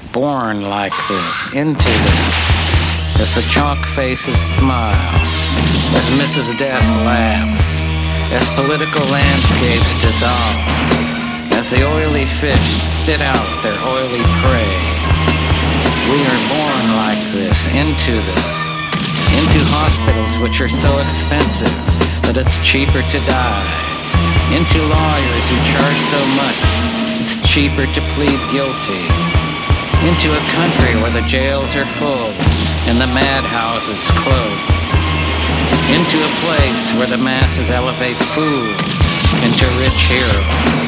born like this, into this. As the chalk faces smile, as Mrs. Death laughs, as political landscapes dissolve, as the oily fish spit out their oily prey. We are born like this, into hospitals which are so expensive that it's cheaper to die, into lawyers who charge so much it's cheaper to plead guilty, into a country where the jails are full and the madhouses closed, into a place where the masses elevate fools into rich heroes.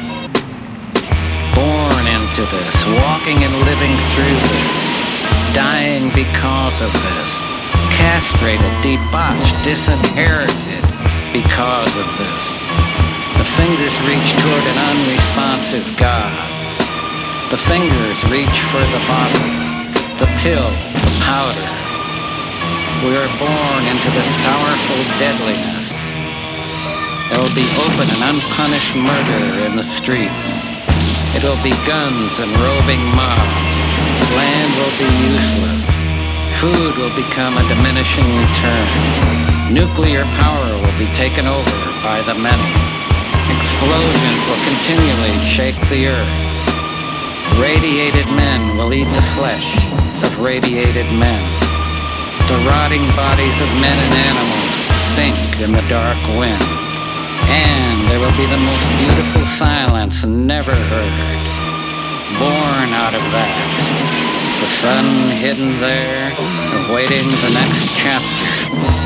Born into this, walking and living through this, dying because of this, castrated, debauched, disinherited because of this. The fingers reach toward an unresponsive God. The fingers reach for the bottle, the pill, the powder. We are born into the sorrowful deadliness. There will be open and unpunished murder in the streets. It will be guns and roving mobs. Land will be useless. Food will become a diminishing return. Nuclear power will be taken over by the many. Explosions will continually shake the earth. Radiated men will eat the flesh of radiated men. The rotting bodies of men and animals will stink in the dark wind. And there will be the most beautiful silence never heard. Born out of that. The sun hidden there, awaiting the next chapter.